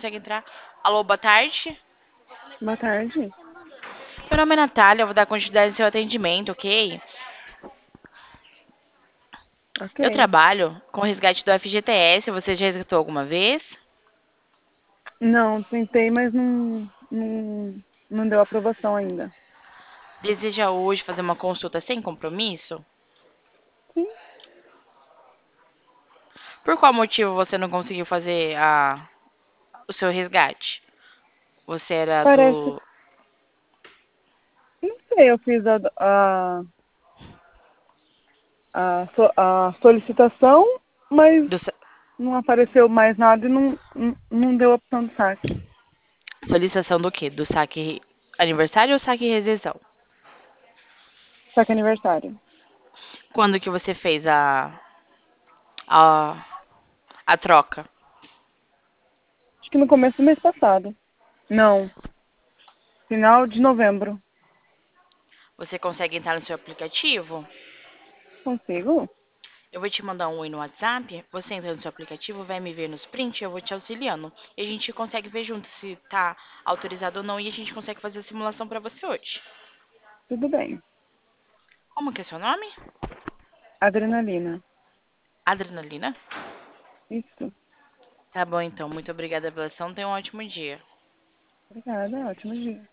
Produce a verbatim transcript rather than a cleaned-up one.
consegue entrar. Alô, boa tarde. Boa tarde. Meu nome é Natália, eu vou dar continuidade no seu atendimento, ok? Eu Ok. trabalho com o resgate do F G T S, você já resgatou alguma vez? Não, tentei, mas não, não, não deu aprovação ainda. Deseja hoje fazer uma consulta sem compromisso? Sim, Por qual motivo você não conseguiu fazer a, o seu resgate? Você era parece. do, Não sei, eu fiz a, a, a, so- a solicitação, mas do sa- não apareceu mais nada e não, não, não deu opção de saque. solicitação do quê? Do saque aniversário ou saque redenção? Saque aniversário. Quando que você fez a, a, a troca? Acho que no começo do mês passado. Não, final de novembro. Você consegue entrar no seu aplicativo? Consigo? Eu vou te mandar um oi no WhatsApp, você entra no seu aplicativo, vai me ver nos prints, eu vou te auxiliando. E a gente consegue ver junto se tá autorizado ou não e a gente consegue fazer a simulação pra você hoje. Tudo bem. Como que é seu nome? Adrenalina. Adrenalina? Isso. Tá bom então, muito obrigada pela ação, tenha um ótimo dia. Obrigada, ótimo dia.